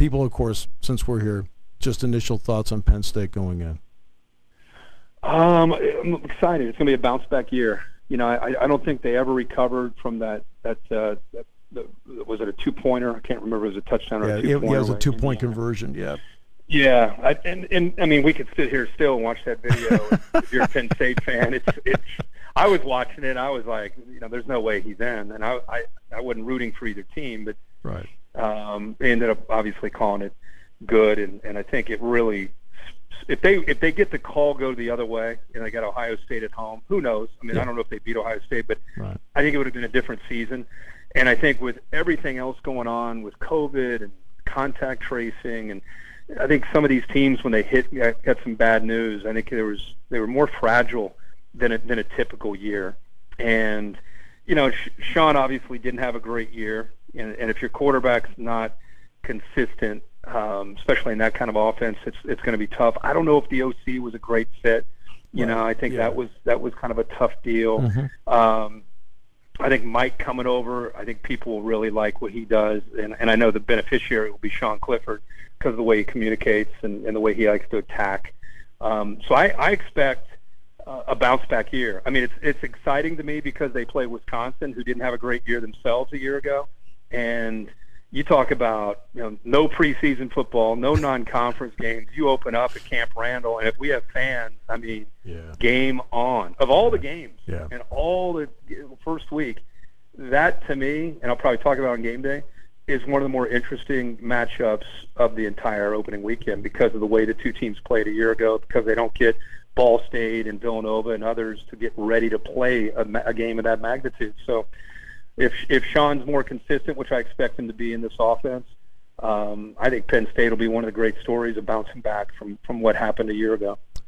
people, of course, since we're here, just initial thoughts on Penn State going in. I'm excited. It's going to be a bounce back year. You know, I don't think they ever recovered from that was it a 2-pointer? I can't remember if it was a touchdown or a 2-pointer. Yeah, it was a 2-point conversion. Yeah. Yeah, and I mean, we could sit here still and watch that video. If you're a Penn State fan, it's. I was watching it. I was like, you know, there's no way he's in, and I wasn't rooting for either team, but right. They ended up obviously calling it good, and I think it really. If they get the call go the other way, and they got Ohio State at home, who knows? I mean, I don't know if they beat Ohio State, but right. I think it would have been a different season. And I think with everything else going on with COVID and contact tracing, and I think some of these teams when they got some bad news, I think they were more fragile than a typical year. And you know, Sean obviously didn't have a great year, and if your quarterback's not consistent, especially in that kind of offense, it's going to be tough. I don't know if the OC was a great fit. You know, I think that was kind of a tough deal. Mm-hmm. I think Mike coming over, I think people will really like what he does, and I know the beneficiary will be Sean Clifford because of the way he communicates and the way he likes to attack. So I expect a bounce back year. I mean, it's exciting to me because they play Wisconsin, who didn't have a great year themselves a year ago, and you talk about, you know, no preseason football, no non-conference games. You open up at Camp Randall, and if we have fans, I mean, game on. Of all the games and all the first week, that to me, and I'll probably talk about on game day, is one of the more interesting matchups of the entire opening weekend because of the way the two teams played a year ago, because they don't get Ball State and Villanova and others to get ready to play a game of that magnitude. So if Sean's more consistent, which I expect him to be in this offense, I think Penn State will be one of the great stories of bouncing back from what happened a year ago.